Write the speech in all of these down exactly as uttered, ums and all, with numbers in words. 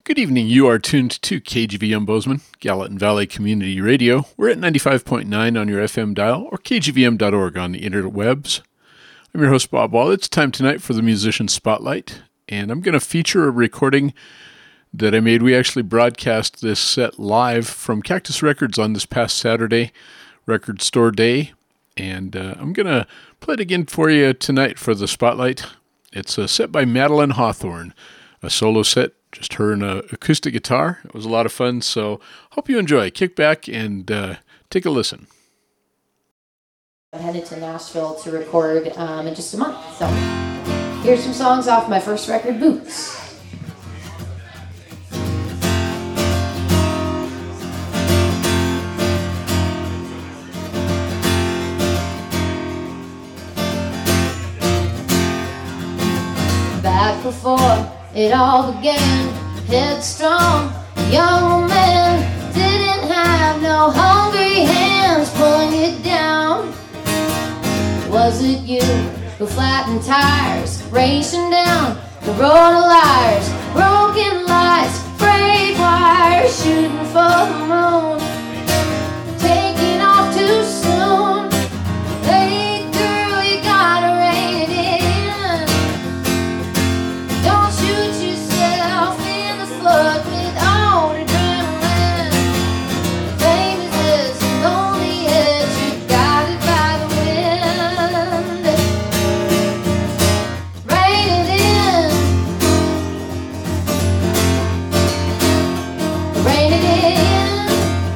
Good evening. You are tuned to K G V M Bozeman, Gallatin Valley Community Radio. We're at ninety-five point nine on your F M dial or K G V M dot org on the interwebs. I'm your host, Bob Wall. It's time tonight for the Musician Spotlight, and I'm going to feature a recording that I made. We actually broadcast this set live from Cactus Records on this past Saturday, Record Store Day, and uh, I'm going to play it again for you tonight for the Spotlight. It's a set by Madeline Hawthorne, a solo set. Just her and an acoustic guitar. It was a lot of fun, so hope you enjoy. Kick back and uh, take a listen. I'm headed to Nashville to record um, in just a month. So here's some songs off my first record, Boots. Back before it all began, headstrong, young man, didn't have no hungry hands pulling it down. Was it you who flattened tires, racing down the road of liars, broken lights, frayed wires, shooting for the moon, taking off too soon? Hey girl, you gotta rein it in. Don't shoot yourself in the foot with all adrenaline. Fame is this lonely edge, you got it by the wind. Rein it in. Rein it in.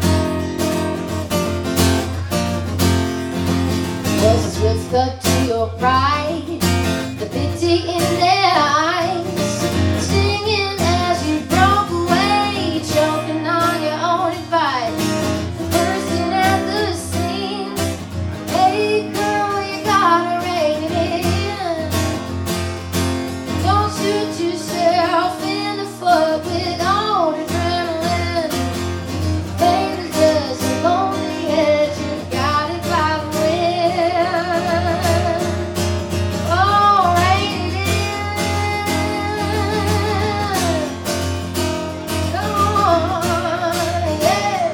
Was a swift cut to your pride, the pity in their eyes, singing as you broke away, choking on your own advice, bursting at the seams. Hey girl, you gotta rein it in. Don't shoot yourself in the foot with all adrenaline. Fame is just a lonely edge, you got it by the wind. Oh, rein it in. Come on, yeah.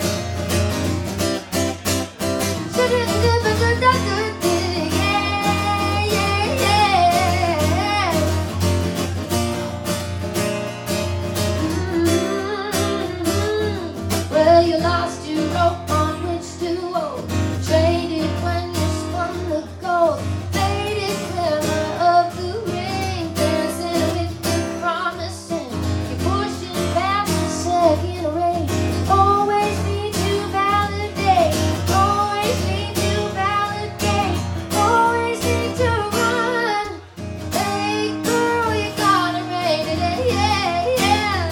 Yeah, yeah, yeah. Mm-hmm. Well, you lost your rope on which to hold, traded when you spun the gold, faded glimmer of the ring, dancing with the promising. You're pushing past the second ring. Always need to validate, always need to validate, always need to run. Hey girl, you gotta rein it in, yeah, yeah.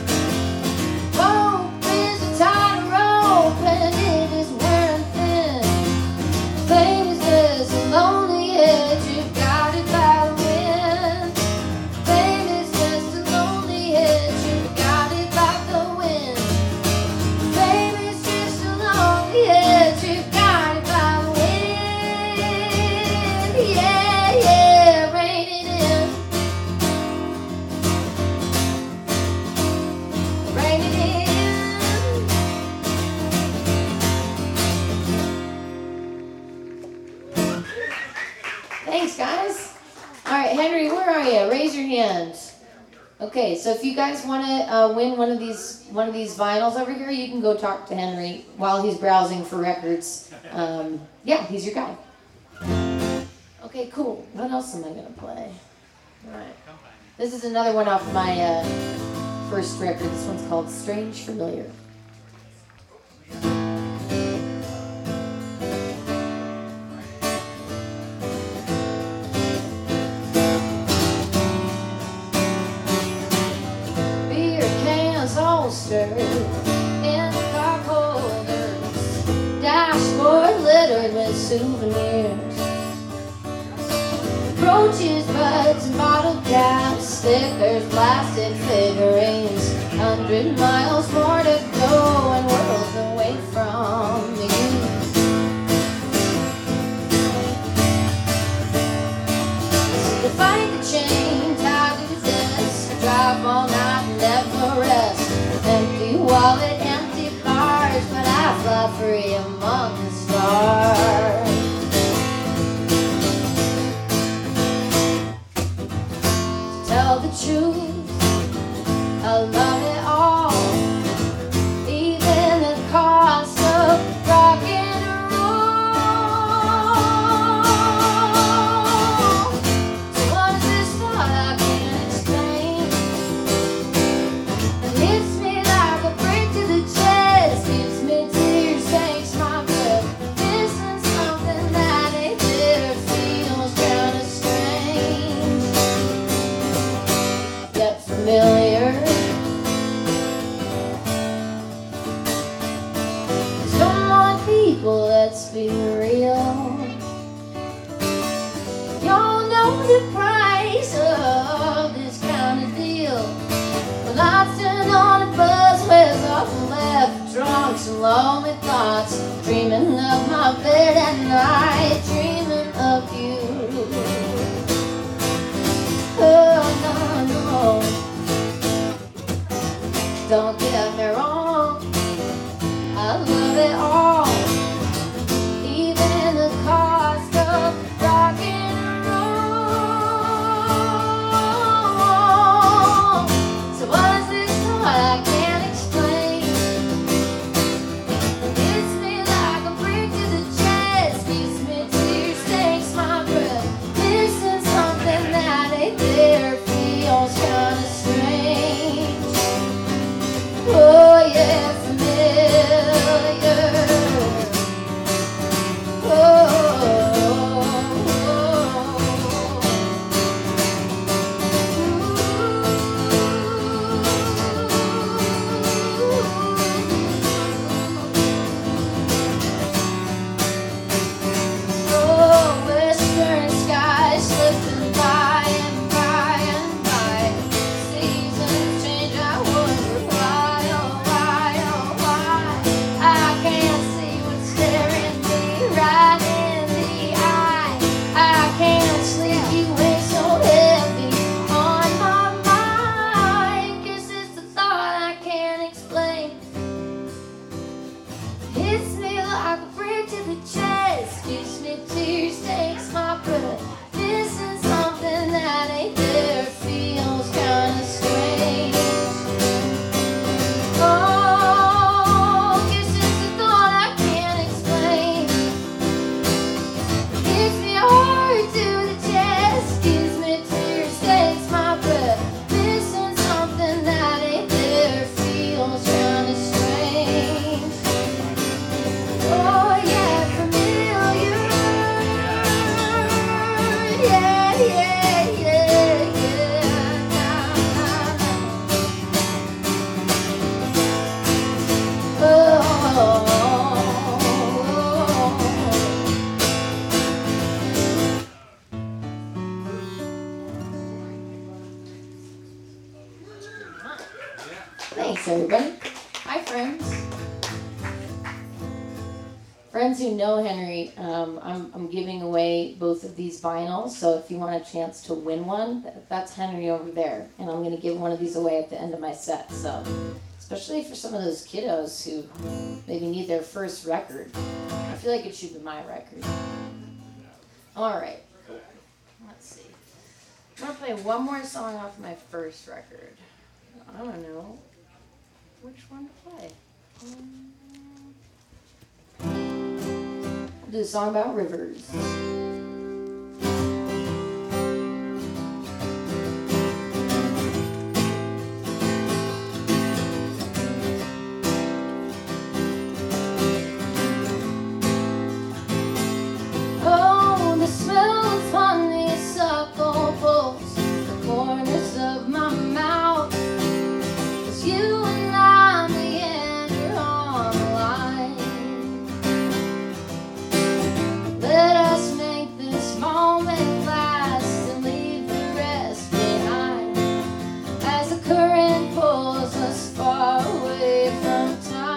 Hope is a tight rope and it is wearing thin. Fame is just a lonely edge, you got it by the wind. Fame is just a lonely edge, you got it by the wind. Fame is just a lonely edge, you got it by the wind. Yeah, yeah, rein it in. Rein it in. Thanks, guys. All right, Henry, where are you? Raise your hands. Okay, so if you guys want to uh, win one of these one of these vinyls over here, you can go talk to Henry while he's browsing for records. Um, yeah, he's your guy. Okay, cool. What else am I gonna play? All right. This is another one off my uh, first record. This one's called Strange Familiar. Beer cans holstered in the car holders, dashboard littered with souvenirs, brooches, buds, and bottle caps, stickers, plastic figurines. Hundred miles more to go and worlds away from you. So to fight the chain, tied to this, drive all night and never rest. couch and lonely thoughts, dreaming of my bed at night, dreaming of you. Oh no, no, don't get me wrong, I love it all, even the cost of rock and roll. So what is this thought I can't explain? It hits me like a brick to the chest, gives me tears, takes my breath, missing something that ain't there, feels kinda strange. Oh yeah, familiar. Oh, oh, western skies slipping by and by and by. Seasons change, I wonder why, oh why, oh why. I can't see what's staring me right in the eye. I can't sleep, you weigh so heavy on my mind. Guess it's the thought I can't explain. Hits me like a brick to the chest, gives me tears, takes my breath, missing something that ain't there, feels kinda strange. Oh, guess it's the thought I can't explain. Hits me hard to the chest, gives me tears, takes my breath, missing something that ain't there, feels kinda strange. Oh yeah, familiar. Yeah, yeah, yeah, yeah. Nah, nah, nah. Oh. Thanks, everybody. Hi, friends. Friends who know Henry, um, I'm, I'm giving away both of these vinyls, so if you want a chance to win one, that, that's Henry over there. And I'm going to give one of these away at the end of my set, so especially for some of those kiddos who maybe need their first record. I feel like it should be my record. All right, cool. Let's see. I'm going to play one more song off my first record. I don't know which one to play. Um, do a song about rivers. Oh, the smell of honeysuckle pulls the corners of my mouth. 'Cause you and I meander on the line. Let us make this moment last and leave the rest behind, as the current pulls us far away from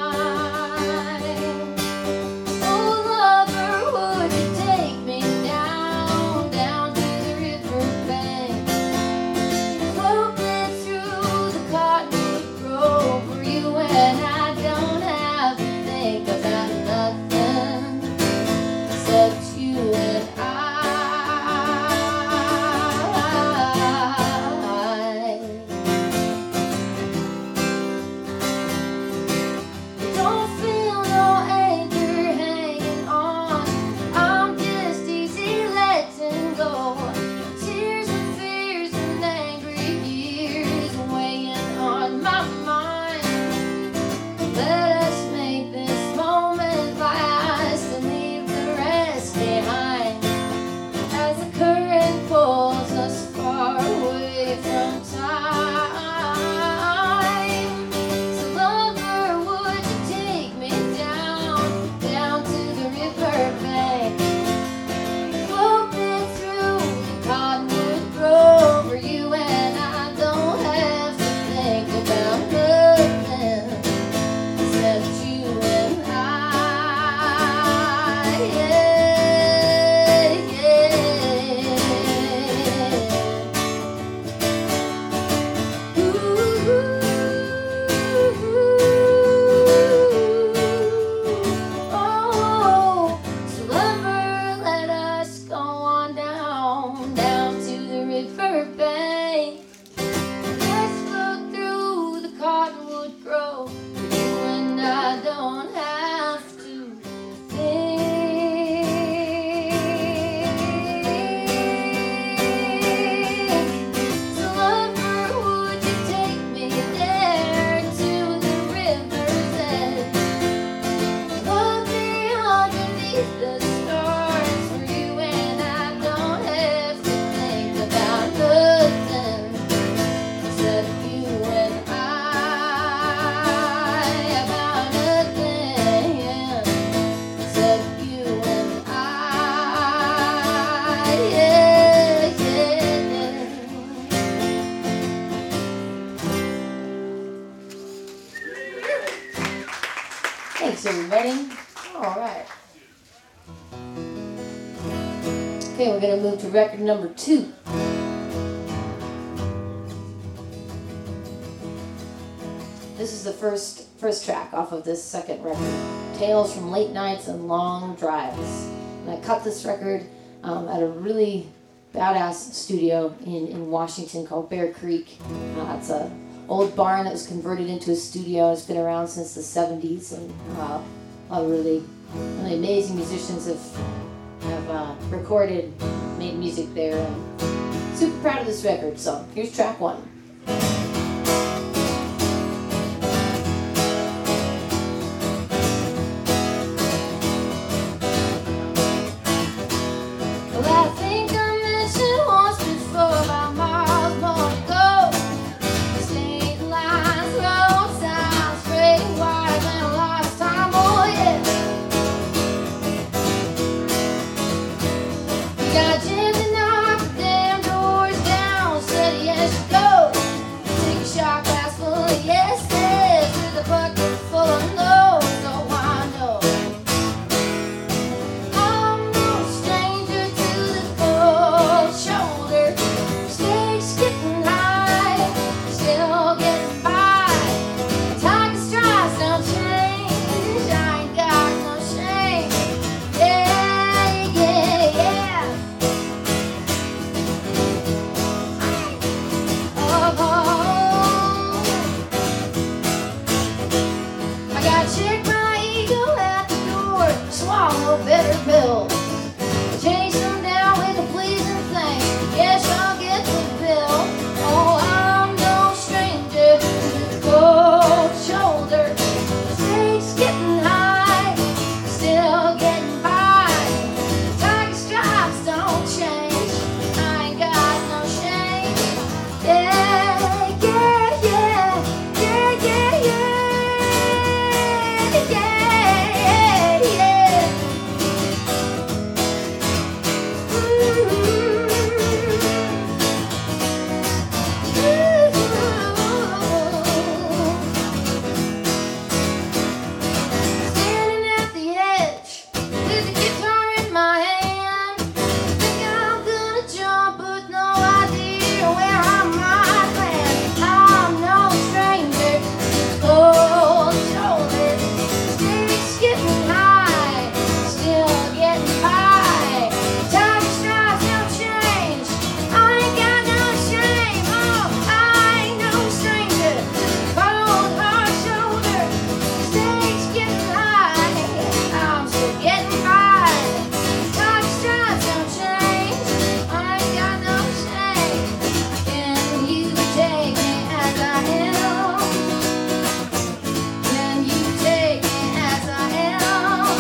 time. Oh lover, would you take me down, down to the river bank, float me through the cottonwood grove? Thanks, everybody. All right. Okay, we're going to move to record number two. This is the first first track off of this second record, Tales from Late Nights and Long Drives. And I cut this record um, at a really badass studio in, in Washington called Bear Creek. Uh, it's a old barn that was converted into a studio. It's been around since the seventies, and uh, a lot of really, really amazing musicians have have uh, recorded, made music there. And super proud of this record. So here's track one. Got you to knock the damn doors down. Said yes, go. Take a shot glass full of yeses with a bucket full of no's. So I know I'm no stranger to the cold shoulder. Stakes getting high, still getting by. Tiger stripes don't change. I ain't got no shame. Yeah, yeah, yeah. I gotta check my ego at the door, swallow a bitter pill, chase them down with a pleasing thing. Yes, I'll get the bill. Oh, I'm no stranger to the cold shoulder. Stakes getting high, still getting by. Tiger stripes don't change. I ain't got no shame. Yeah, yeah, yeah, yeah, yeah, yeah, yeah, yeah. Ooh. Standing at the edge with the guitar in my hand. Think I'm gonna jump, but no idea where I might land. I'm no stranger to cold shoulder. Stakes getting high, still getting by. Tiger stripes don't change. I ain't got no shame. Oh, I ain't no stranger to cold hard shoulder. Stakes getting high, I'm still getting by. Tiger stripes don't change. I ain't got no shame. Can you take me as I am? Can you take me as I am?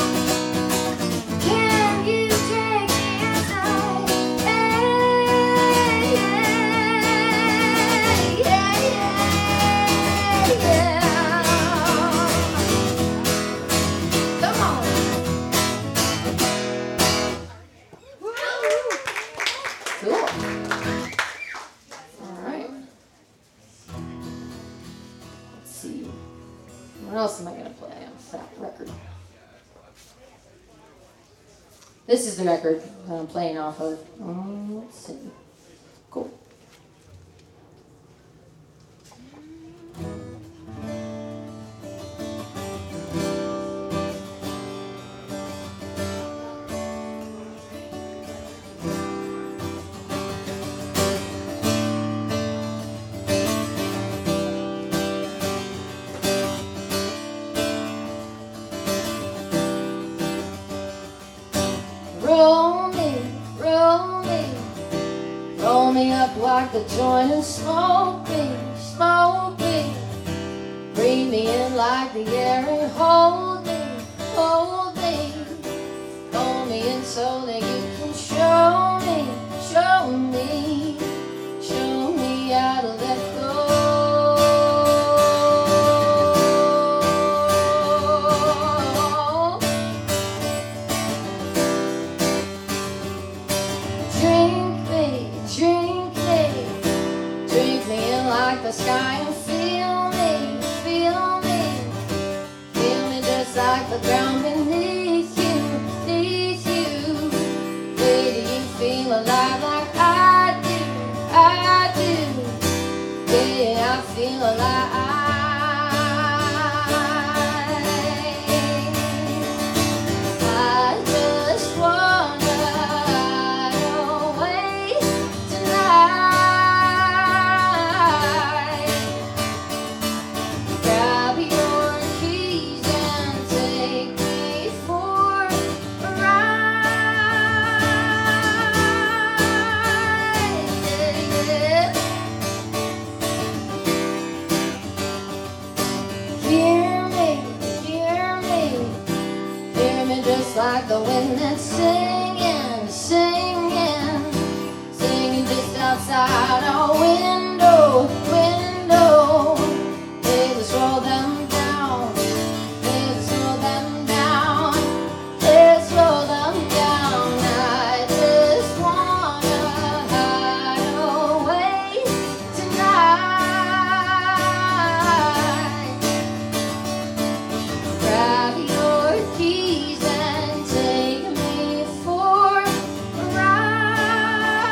Can you take me as I am? Yeah, yeah, yeah, yeah. Come on. Cool. All right. Let's see. What else am I going to play on that record? This is the record that I'm playing off of. Um, let's see. Cool. Roll me, roll me, roll me up like a joint and smoke me, smoke me. Breathe me in like the air and hold me, hold me. Hold me in so that you can show me, show me, show me how to let go. Drink me, drink me, drink me in like the sky and feel me, feel me, feel me just like the the ground beneath you, beneath you. Where do you feel alive like I do, I do? Yeah, I feel alive. I just wanna hide away tonight. Grab your keys and take me for a ride. Yeah, yeah. Hear me, hear me, hear me just like the wind that's singing, singing, singing just outside our window, window. They just roll them down, they just roll them down, they just roll them down. I just wanna hide away tonight. Grab your keys and take me for a ride.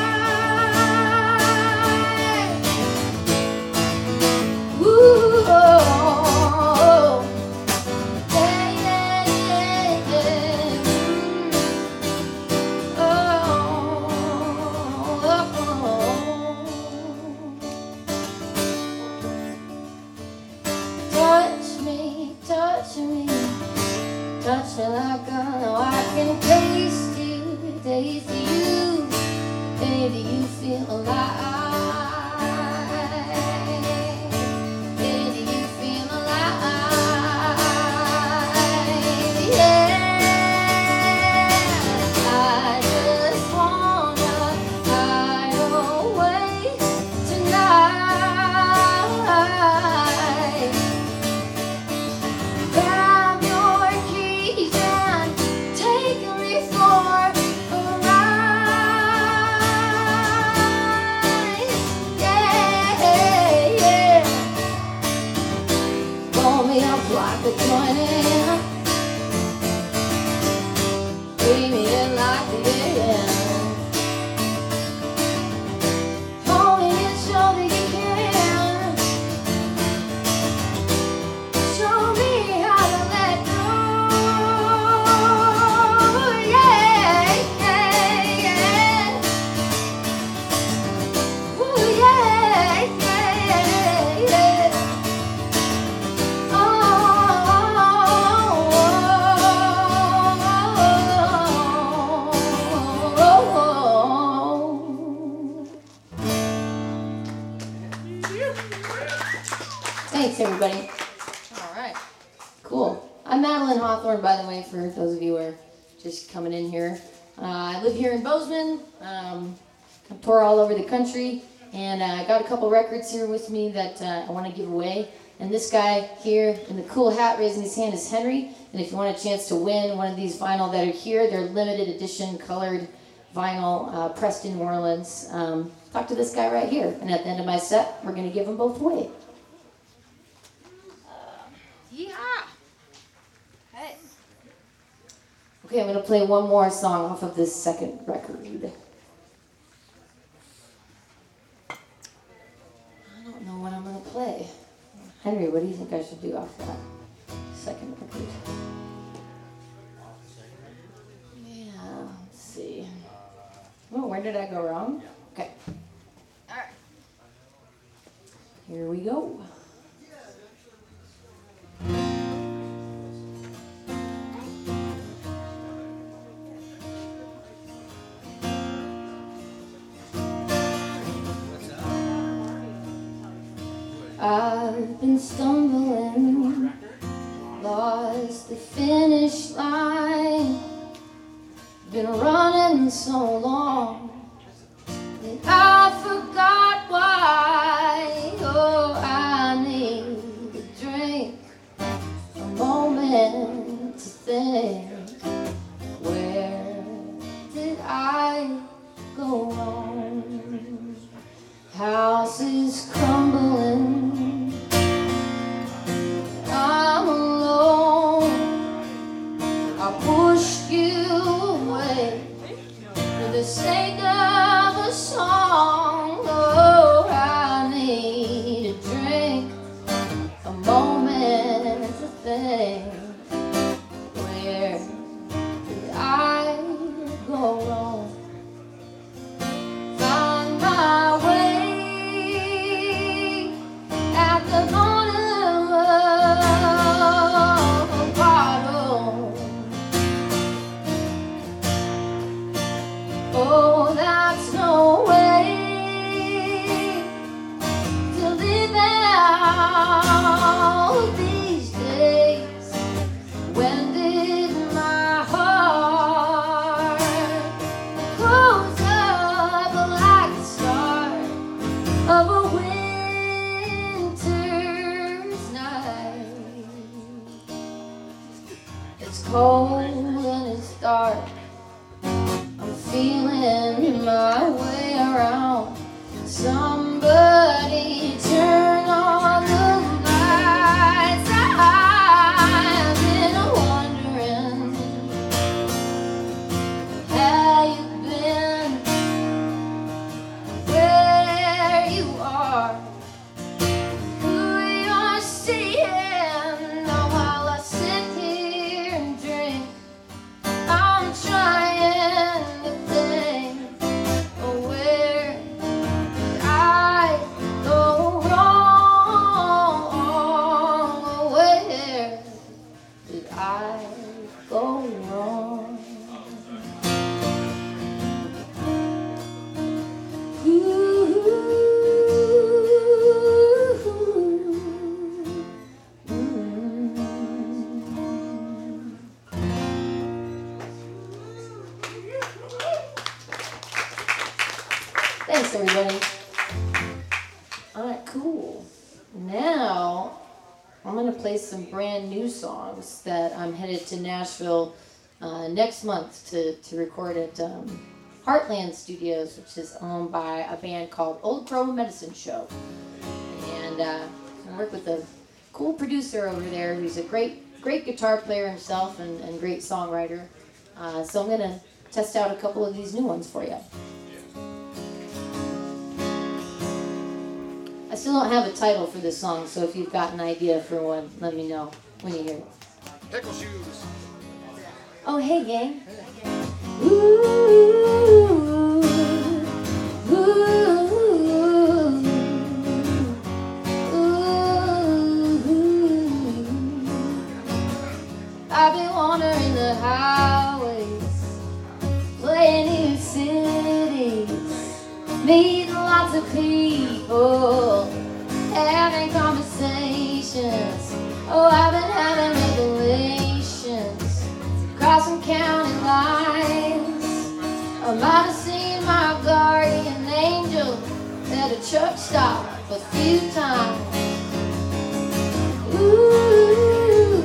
Ooh, oh, yeah, yeah, yeah, yeah. Oh, oh, oh. Touch me, touch me, touch me like I know I can taste you, taste you. Baby, you feel alive. Baby, you feel alive. Yeah, I just wanna hide away tonight. Grab your keys and take me for a ride. Yeah, yeah. Blow me up like a joint in, breathe me in like the air. Hold me and show that you can. Show me how to let go. Yeah, yeah, yeah. Ooh, yeah, yeah, yeah. Oh. Thanks, everybody. All right. Cool. I'm Madeline Hawthorne, by the way, for those of you who are just coming in here. Uh, I live here in Bozeman. Um, I tour all over the country, and uh, I got a couple records here with me that uh, I want to give away. And this guy here in the cool hat raising his hand is Henry. And if you want a chance to win one of these vinyl that are here, they're limited edition colored vinyl uh, pressed in New Orleans. Um, talk to this guy right here. And at the end of my set, we're going to give them both away. Yeah. Hey. Okay, I'm going to play one more song off of this second record. I don't know what I'm going to play. Henry, what do you think I should do off that second record? Yeah, let's see. Oh, where did I go wrong? Okay. All right. Here we go. I've been stumbling, lost the finish line. Been running so long that I forgot why. Oh, I need a drink, a moment to think. Where did I go wrong? House is crumbling, I'm alone. cold and it's dark. I'm feeling my way around. Somebody turn on the lights. I've been wondering how you've been, where you are, who you're seeing. Now while I sit here and drink, I'm trying to think of where did I go wrong? Where did I go wrong? Thanks, everybody. All right, cool. Now, I'm going to play some brand new songs that I'm headed to Nashville uh, next month to, to record at um, Heartland Studios, which is owned by a band called Old Crow Medicine Show. And uh, I work with a cool producer over there who's a great, great guitar player himself and, and great songwriter. Uh, so I'm going to test out a couple of these new ones for you. I still don't have a title for this song, so if you've got an idea for one, let me know when you hear it. Pickle shoes. Oh, hey, gang. Ooh, ooh, ooh. I've been wandering the highways, playing new cities, meeting lots of people, having conversations. Oh, I've been having revelations, crossing county lines. I might have seen my guardian angel at a truck stop a few times. Ooh,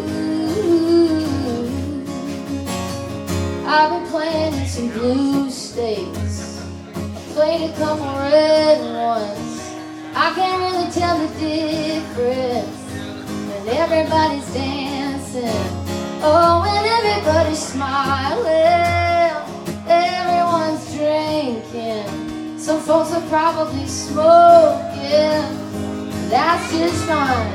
I've been playing in some blue states, played a couple red ones. I can't really tell the difference when everybody's dancing. Oh, when everybody's smiling, everyone's drinking. Some folks are probably smoking. That's just fine.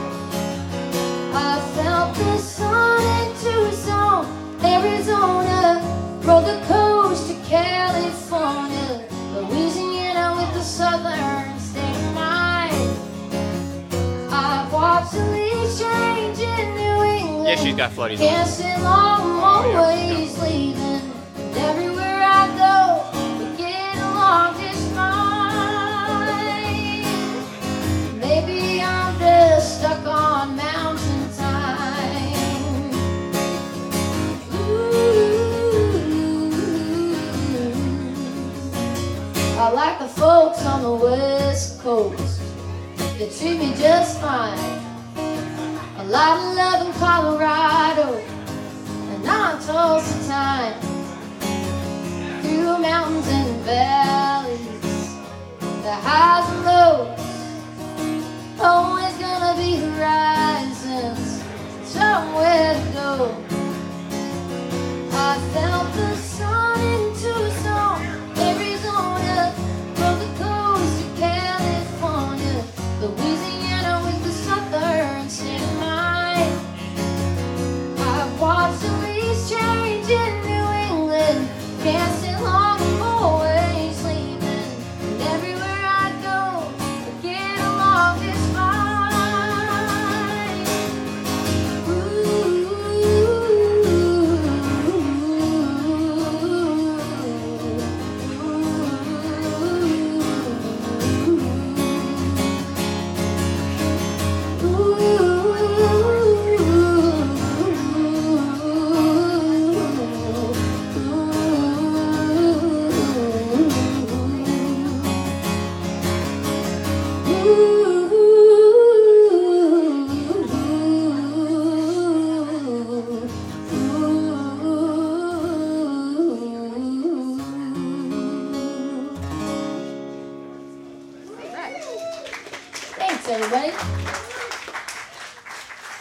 I felt the sun in Tucson, Arizona, roller coast to California, Louisiana with the southern state of mind. I've watched the leaves change in New England. Yeah, she's got floaties. Can't sit long, I'm always leaving. And everywhere I go, we get along just fine. Maybe I'm just stuck on mountain time. Ooh, I like the folks on the West Coast. They treat me just fine. A lot of love in Colorado, and now in Tulsa time. Through mountains and valleys, the highs and lows, always gonna be horizons, somewhere to go. I felt the sun in Tucson, Arizona, from the coast to California, Louisiana with the southern state of mind. I've watched the leaves change in New England, can't stay long, I'm always leaving. And everywhere I go,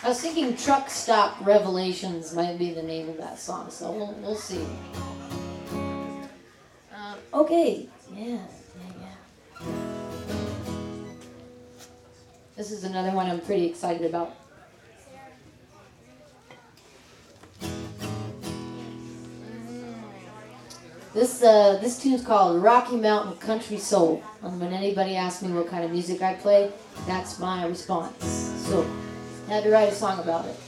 I was thinking Truck Stop Revelations might be the name of that song, so we'll, we'll see. Um, okay, yeah, yeah, yeah. This is another one I'm pretty excited about. This uh, this tune's called Rocky Mountain Country Soul. And when anybody asks me what kind of music I play, that's my response. So I had to write a song about it.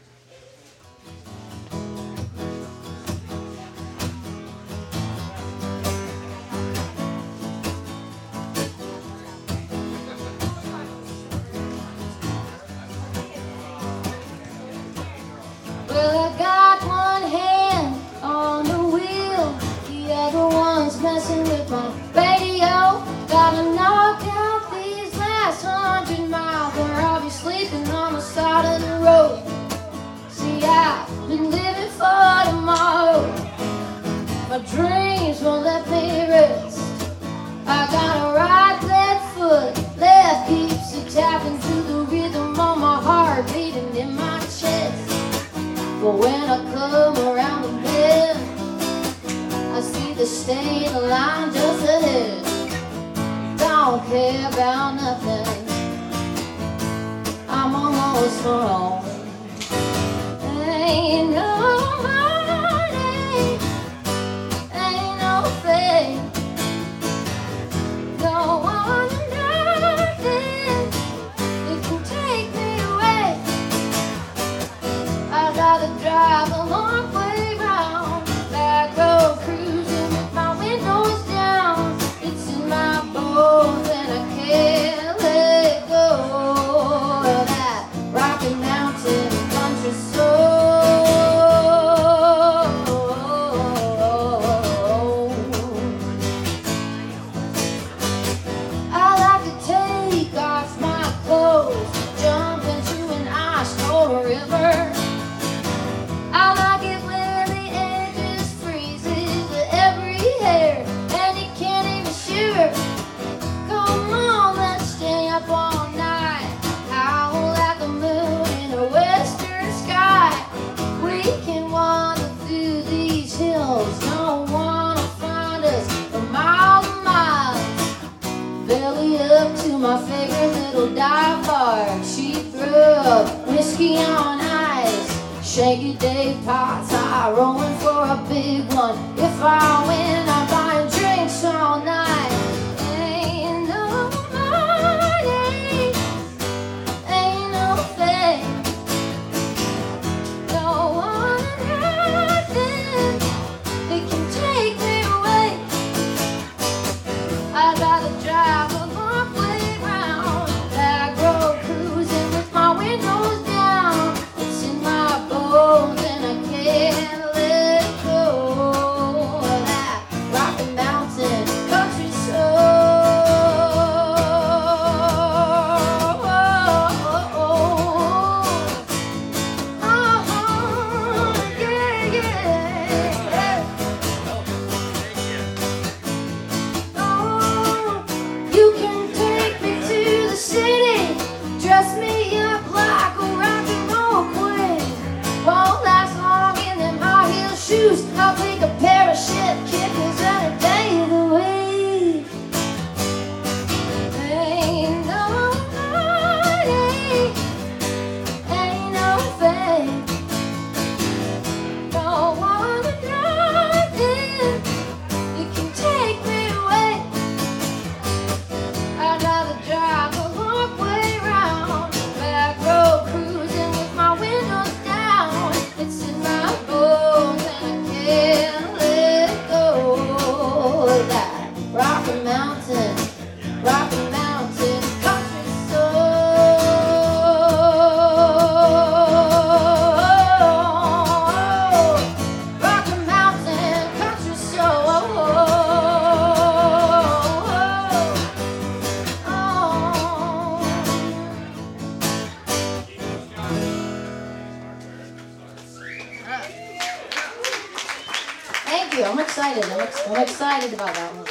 Well, I got one hand on the wheel, the other one's messing with my radio. Gotta knock out these last hundred miles, or I'll be sleeping on the side of the road. See, I've been living for tomorrow. My dreams won't let me rest. I got a right left foot, left keeps it tapping to the rhythm on my heart beating in my chest. But when I come around the bend, I see the state line just ahead. Don't care about nothing, I'm almost home. Ain't no money, ain't no fame, no one and nothing, it can take me away. I gotta drive a long way round, back road cruising with my windows down. It's in my bones and I can't let go of that Rocky Mountain country soul. I like to take off my clothes, jump into an ice cold river. I like it where the air just freezes with every hair, and you can't even shiver. Come on, let's stay up all night, howl like a moon in a western sky. We can wander through these hills, no one will find us for miles and miles. Belly up to my favorite little dive bar, cheap grub, whiskey on ice. Shaky day pots, I rolling for a big one. If I win, I'm buying drinks all night. Ain't no money, ain't no fame, no one and nothing, it can take me away. I gotta drive a long way round, back road cruising with my windows down. It's in my bones and I can't let go of that Rocky Mountain country soul. Oh, yeah, yeah. Oh, you can take me to the city, dress me up like a rock and roll queen. Won't last long in them high heel shoes. I'll take a pair of shit kickers and a day of the week. Ain't no money, ain't no fame, no one and nothing, it can take me away. I gotta drive a long way round, back road cruising with my windows down. It's in my bones and I can't let go of that Rocky Mountain, Rocky Mountain country soul. Rocky Mountain country soul. Thank you. I'm excited. I'm, ex- I'm excited about that one.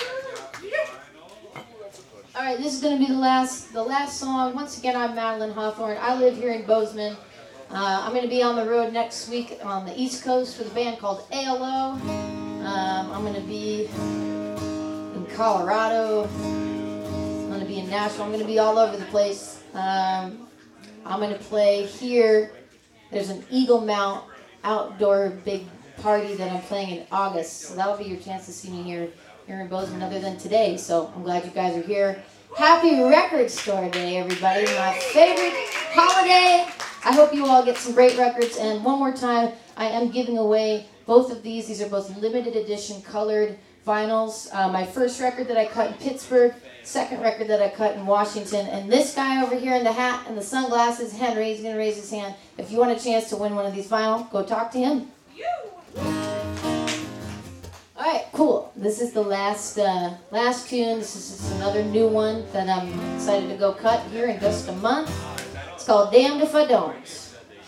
All right, this is going to be the last, the last song. Once again, I'm Madeline Hawthorne. I live here in Bozeman. Uh, I'm going to be on the road next week on the East Coast with a band called A L O. Um, I'm going to be in Colorado. I'm going to be in Nashville. I'm going to be all over the place. Um, I'm going to play here. There's an Eagle Mount outdoor big party that I'm playing in August. So that'll be your chance to see me here, here in Bozeman other than today. So I'm glad you guys are here. Happy Record Store Day, everybody. My favorite holiday. I hope you all get some great records. And one more time, I am giving away both of these. These are both limited edition colored vinyls. Uh, my first record that I cut in Pittsburgh, second record that I cut in Washington. And this guy over here in the hat and the sunglasses, Henry, he's going to raise his hand. If you want a chance to win one of these vinyl, go talk to him. All right, cool. This is the last uh, last tune. This is just another new one that I'm excited to go cut here in just a month. It's called Damned If I Don't.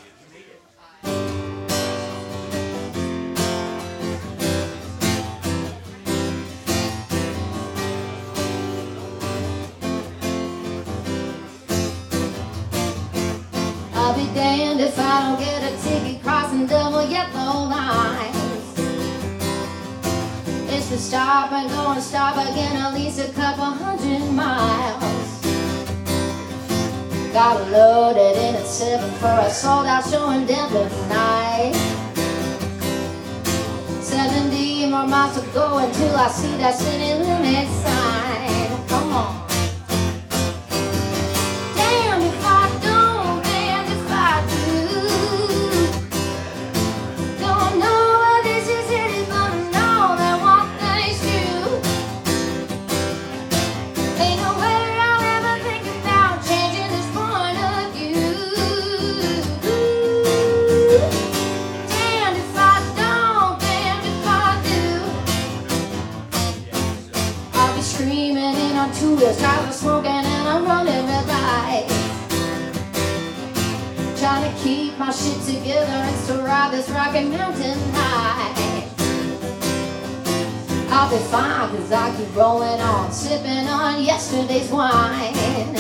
I'll be damned if I don't get a ticket crossing double yellow lines. It's the stop and go and stop again, at least a couple hundred miles. Got loaded in at seven for a sold out show in Denver tonight. Seventy more miles to go until I see that city limit sign. Come on. Damn if I don't, damn if I do. Don't know what this is headed, but I know that one thing's true. Ain't no way I'll ever think about changing this point of view. Damn if I don't, damn if I do. I'll be screaming in on two wheels, driving, smoking, and I'm running red lights. Trying to keep my shit together and still ride this Rocky Mountain high. I'll be fine cause I keep rolling on, sipping on yesterday's wine.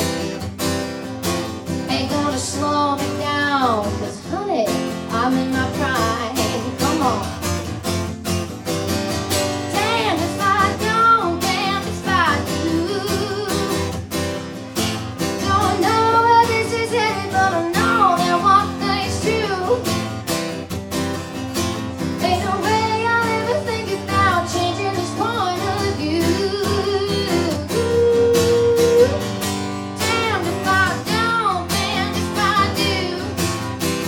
Ain't gonna slow me down cause honey, I'm in my prime. Come on. Damn if I don't, damn if I do. Don't know where this is headed, but I know that one thing's true. Ain't no way I'll ever think about changing this point of view. Damned if I don't, damned if I do.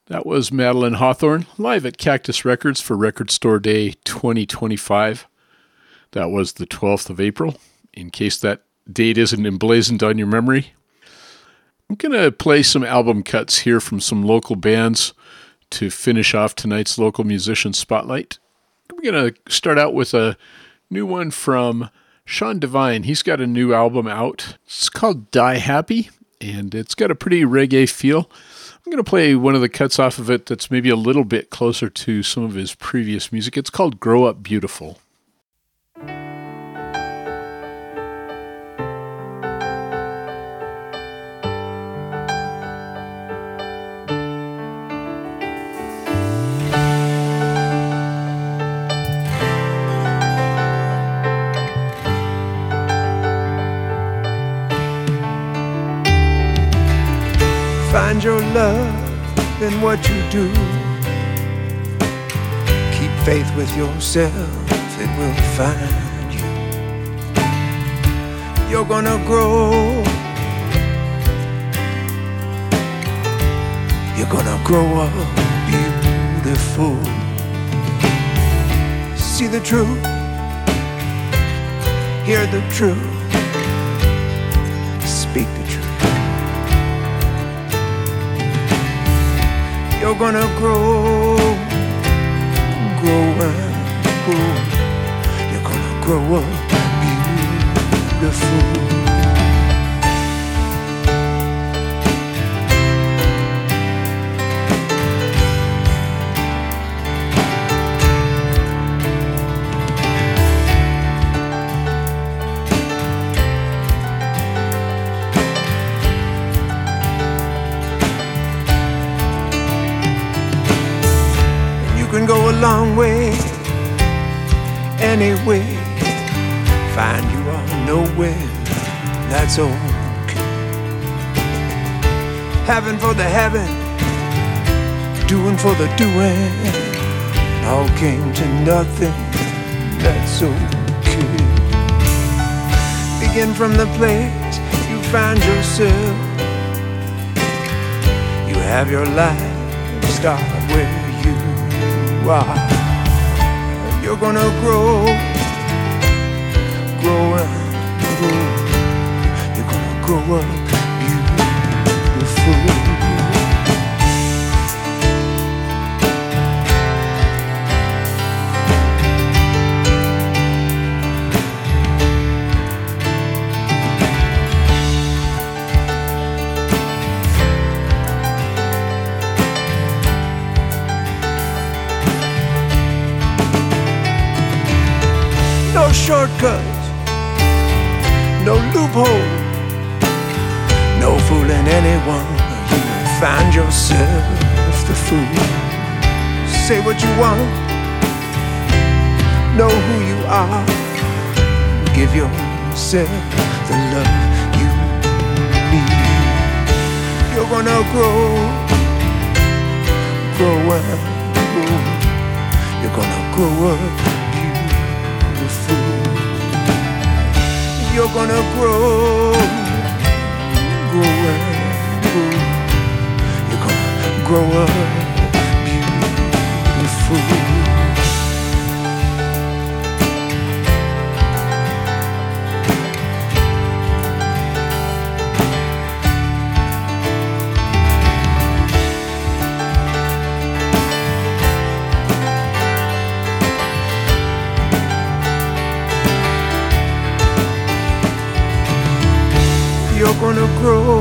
That was Madeline Hawthorne live at Cactus Records for Record Store Day twenty twenty-five. That was the twelfth of April, in case that date isn't emblazoned on your memory. I'm going to play some album cuts here from some local bands to finish off tonight's local musician spotlight. We're going to start out with a new one from Sean Devine. He's got a new album out. It's called Die Happy, and it's got a pretty reggae feel. I'm going to play one of the cuts off of it that's maybe a little bit closer to some of his previous music. It's called Grow Up Beautiful. Find your love in what you do. Keep faith with yourself, it will find you. You're gonna grow. You're gonna grow up beautiful. See the truth, hear the truth, speak the truth. You're gonna grow, grow and grow. You're gonna grow up beautiful. Can go a long way, anyway. Find you are nowhere, that's okay. Having for the having, doing for the doing, all came to nothing, that's okay. Begin from the place you find yourself. You have your life, start where Wow. You're gonna grow, grow and grow. You're gonna grow up beautiful. No shortcuts, no loophole, no fooling anyone. You will find yourself the fool. Say what you want, know who you are. Give yourself the love you need. You're gonna grow, grow and grow. You're gonna grow up. You're gonna grow, grow and grow. You're gonna grow up beautiful. You're gonna grow,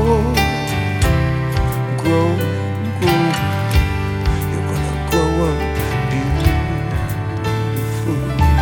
grow, grow. You're gonna grow up beautiful.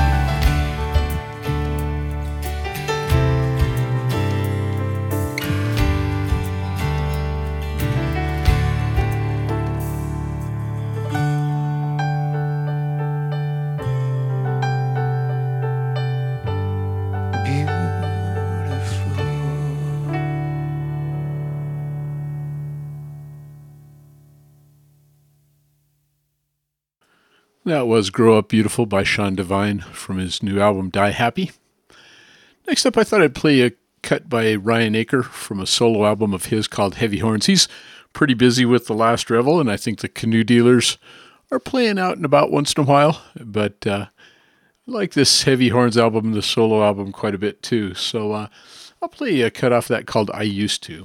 That was Grow Up Beautiful by Sean Devine from his new album Die Happy. Next up, I thought I'd play a cut by Ryan Aker from a solo album of his called Heavy Horns. He's pretty busy with the last revel, and I think the canoe dealers are playing out and about once in a while. But uh, I like this Heavy Horns album, the solo album, quite a bit too. So uh, I'll play a cut off that called I Used To.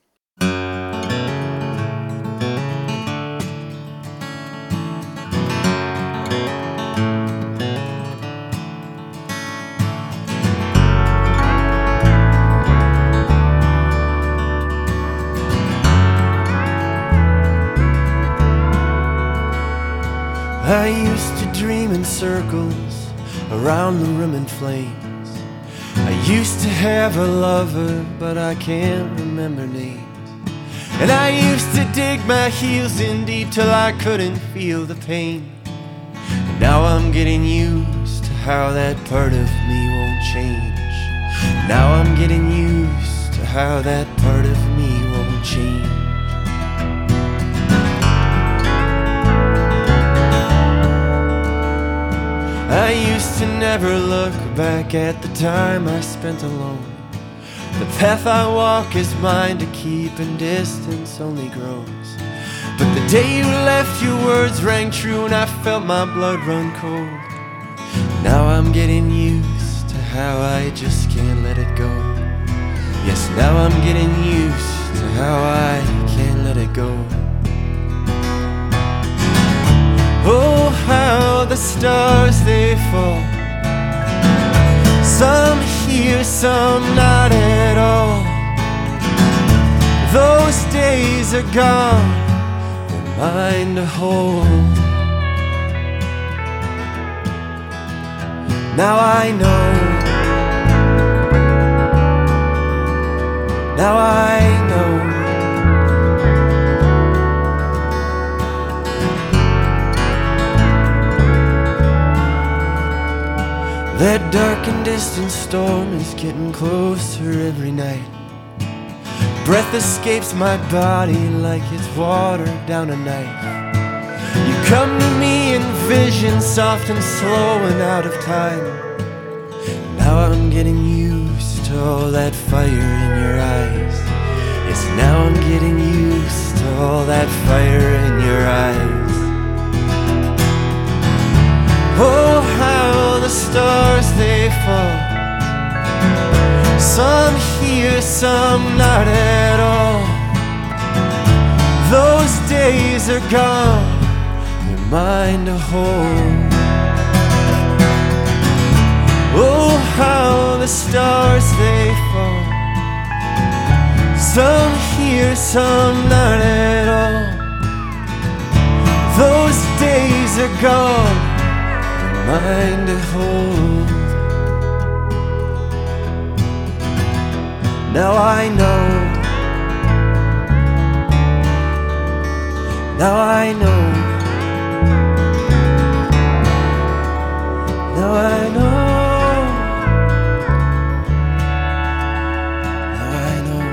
I used to dream in circles around the room in flames. I used to have a lover, but I can't remember names. And I used to dig my heels in deep till I couldn't feel the pain. And now I'm getting used to how that part of me won't change. Now I'm getting used to how that part of me won't change. I used to never look back at the time I spent alone. The path I walk is mine to keep, and distance only grows. But the day you left, your words rang true, and I felt my blood run cold. Now I'm getting used to how I just can't let it go. Yes, now I'm getting used to how I can't let it go. Oh, how the stars they fall, some here, some not at all. Those days are gone, they're mine to hold. Now I know, now I know. That dark and distant storm is getting closer every night. Breath escapes my body like it's water down a knife. You come to me in vision, soft and slow and out of time. Now I'm getting used to all that fire in your eyes. Yes, now I'm getting used to all that fire in your eyes. Oh, how the stars they fall, some here, some not at all. Those days are gone, they're mine to hold. Oh, how the stars they fall, some here, some not at all. Those days are gone, mine to hold. Now I know, now I know, now I know, now I know.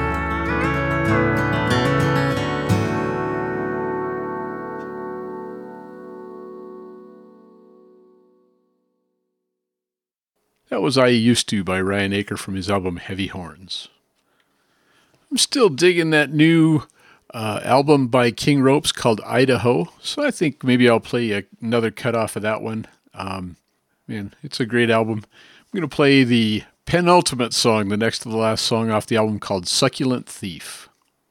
That was I Used To by Ryan Aker from his album Heavy Horns. I'm still digging that new uh, album by King Ropes called Idaho, so I think maybe I'll play a, another cut off of that one. Um, man, it's a great album. I'm going to play the penultimate song, the next to the last song off the album called Succulent Thief.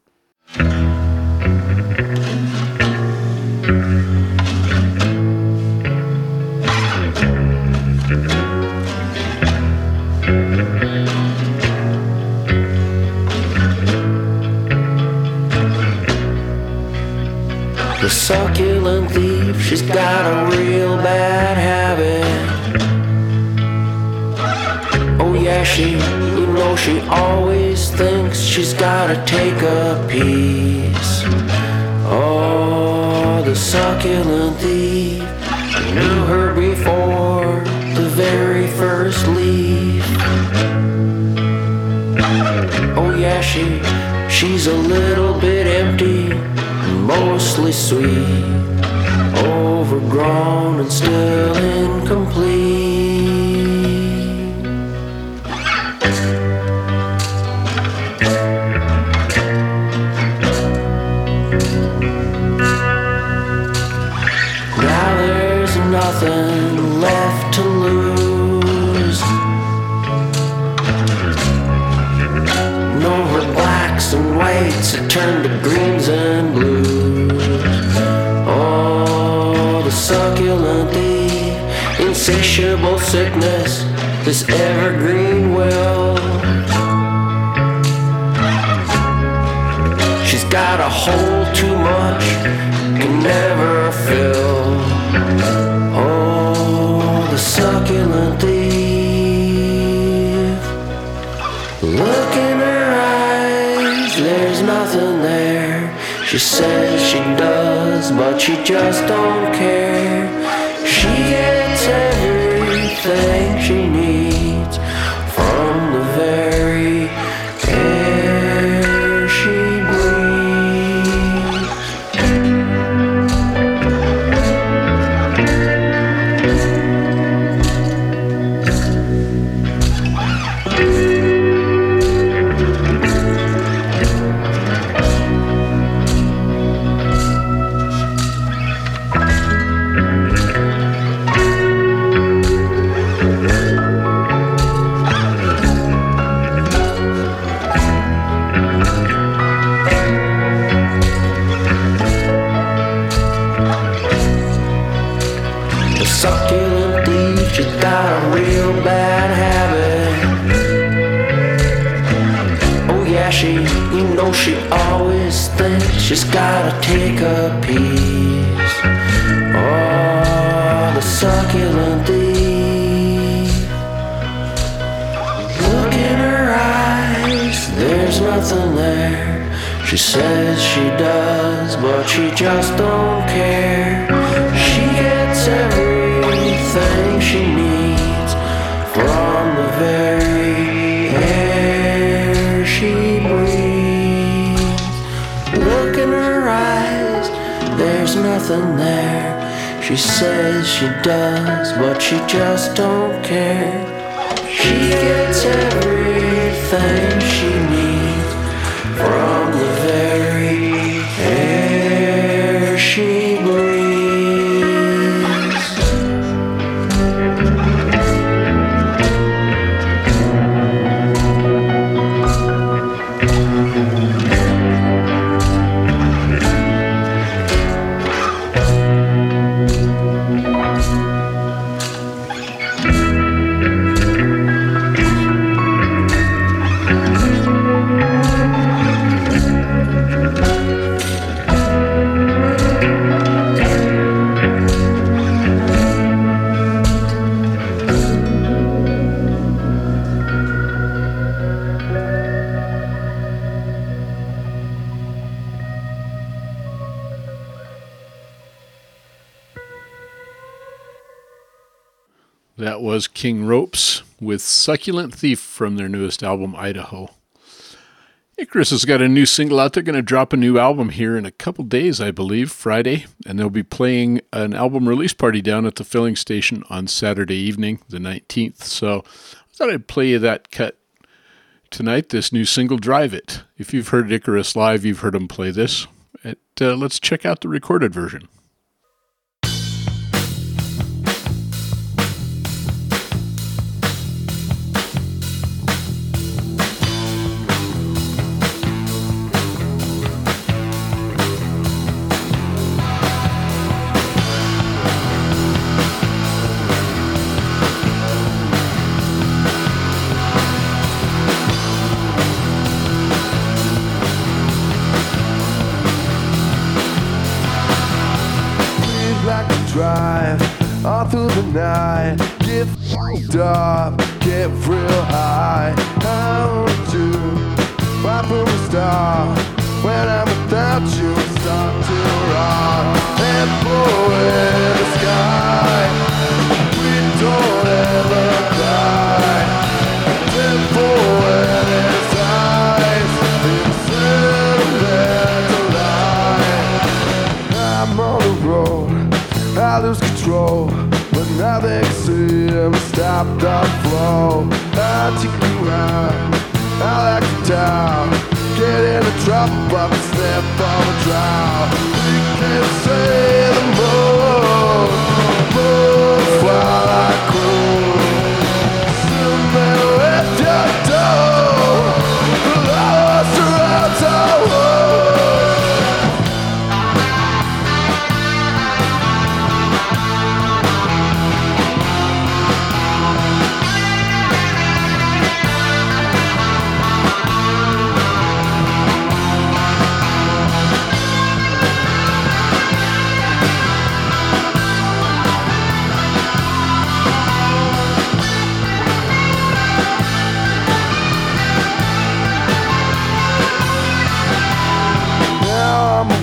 The succulent thief, she's got a real bad habit. Oh yeah, she, you know she always thinks she's gotta take a piece. Oh, the succulent thief, I knew her before the very first leaf. Oh yeah, she, she's a little bit empty, mostly sweet, overgrown and still incomplete. nothing left to lose. No, her blacks and whites had turned to greens and blues. Oh, the succulent, the insatiable sickness, this evergreen will. She's got a hole too much, can never fill. Oh, the succulent thief. Look in her eyes, there's nothing there. She says she does, but she just don't care. She gets everything she needs from the very air she breathes. Succulent thief, she's got a real bad habit. Oh yeah, she, you know she always thinks she's gotta take a piece. Oh, the succulent thief. Look in her eyes, there's nothing there. She says she does, but she just don't care. She gets everything she needs from the very air she breathes. Look in her eyes, there's nothing there. She says she does, but she just don't care. She gets everything she needs from the very air she breathes. That was King Ropes with Succulent Thief from their newest album, Idaho. Icarus has got a new single out. They're going to drop a new album here in a couple days, I believe, Friday. And they'll be playing an album release party down at the filling station on Saturday evening, the nineteenth. So I thought I'd play you that cut tonight, this new single, Drive It. If you've heard Icarus live, you've heard them play this. It, uh, let's check out the recorded version. Drive all through the night, get f***ed up, get real high. How would you, why from the start, when I'm without you, start to rock and blow in the sky. We don't ever cry, then blow in his eyes, it's sentimental lie. I'm on the road, I lose control, but nothing seems to stop the flow. I take you around, I like you down, get into trouble, but we slip on the drown. We can't say the most, most.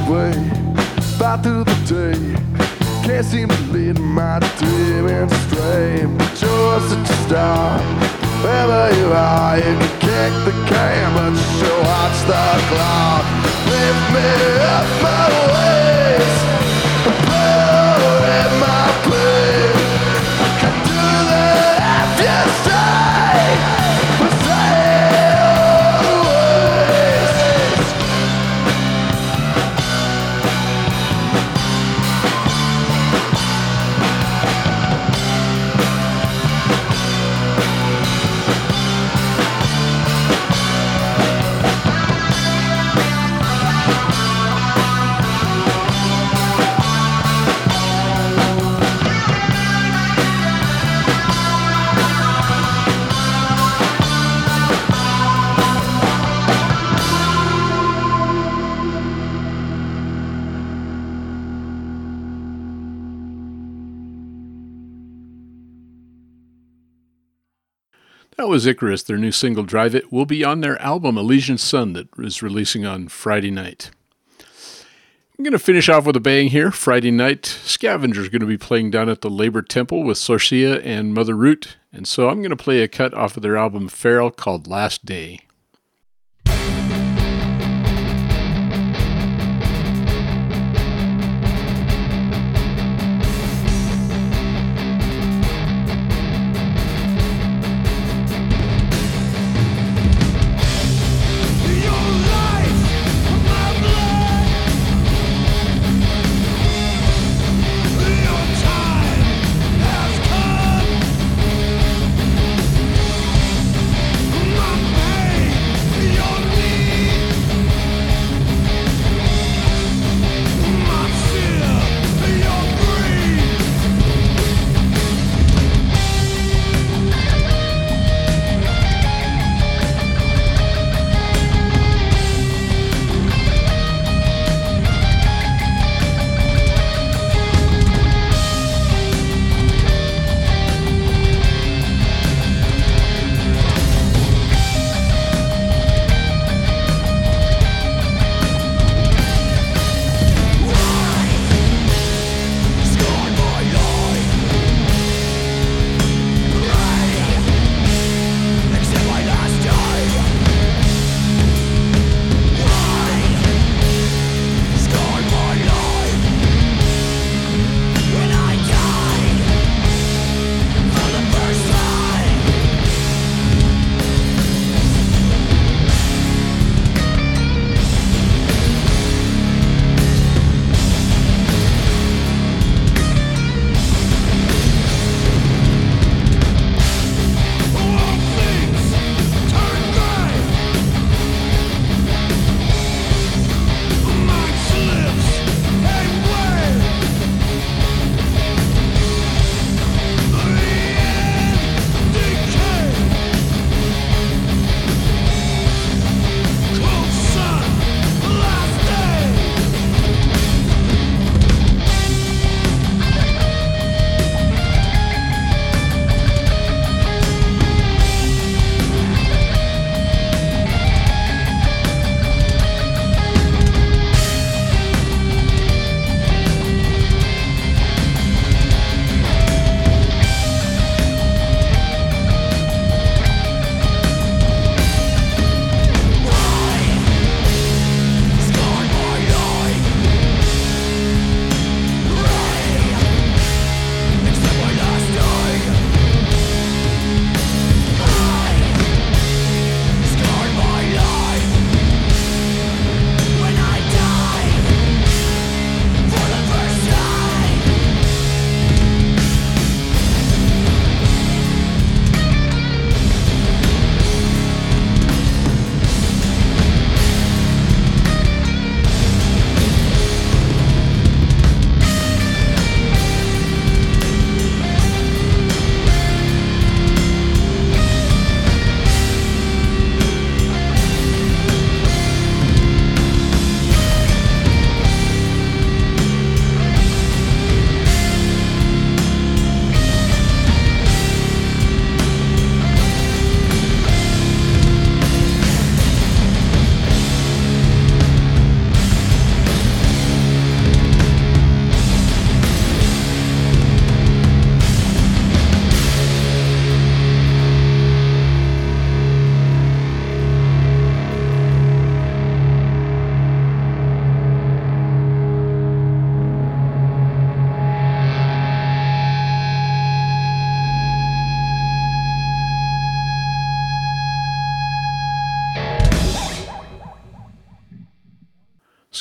way, fight through the day. Can't seem to lead my demons astray. But you're such a star, wherever you are, you can kick the can, but you sure watch the clock. Lift me up my ways, pull in my place. I can do that if you say, but say always. That was Icarus. Their new single, Drive It, will be on their album Elysian Sun that is releasing on Friday night. I'm going to finish off with a bang here. Friday night, Scavenger's going to be playing down at the Labor Temple with Sorcia and Mother Root, and so I'm going to play a cut off of their album Feral called Last Day. My pain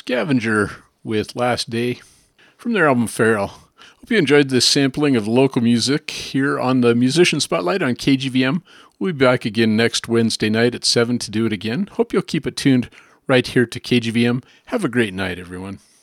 Scavenger with Last Day from their album Feral. Hope you enjoyed this sampling of local music here on the Musician Spotlight on K G V M. We'll be back again next Wednesday night at seven to do it again. Hope you'll keep it tuned right here to K G V M. Have a great night, everyone.